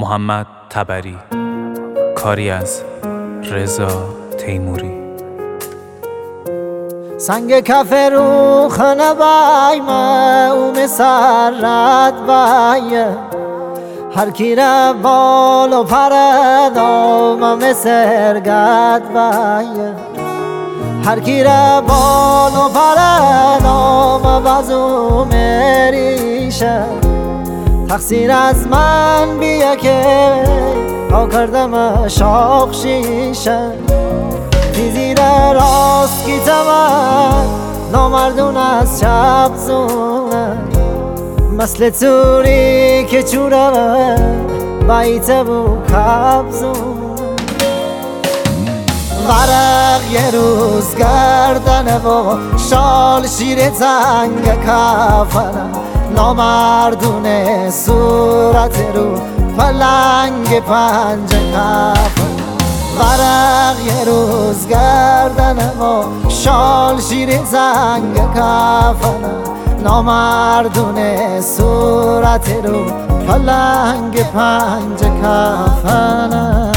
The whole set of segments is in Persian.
محمد تبری. کاری از رضا تیموری. سنگ کف رو خانه بای ما او مسرت بای هر کی را بال و پرد آمم سرگت بای هر کی را بال و پرد آمم بازو مریشه تقصیر از من بیا که ها کردم شاق شیشه زیر راست کی تمام نامردون از چپ زونه مثل توری که چوره بایت بو کبزونه ورق یه روز گردنه و شال شیر تنگ کفنه نامردون صورت رو پلنگ پنج کفنه ورق یه روز گردنه و شال شیر زنگ کفنه نامردونه صورت رو پلنگ پنج کفنه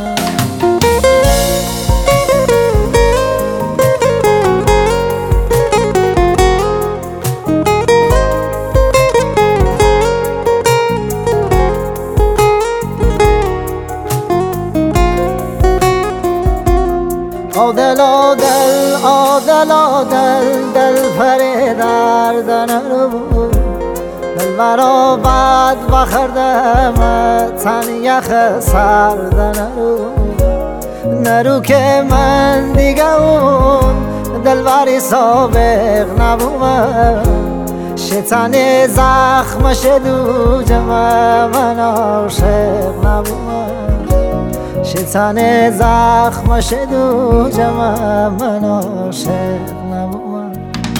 آدل آدل آدل آدل دل پره دردن رو دل برا بد بخردم تن یخ سردن رو نرو که من دیگه اون دل بری سابق نبومم شیطان زخم شدو جمع من عاشق نبومم شیطان زخم شدو جمع من عاشق نبومم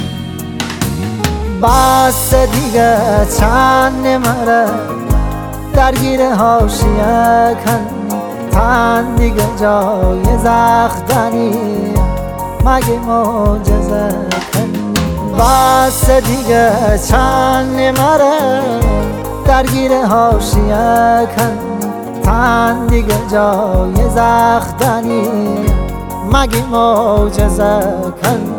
بس دیگه چند نمره درگیر حاشیه کن تن دیگه جای زختنی مگه معجزه کن بس دیگه چند نمره درگیر حاشیه کن تن دیگه جای زختنی مگه معجزه کن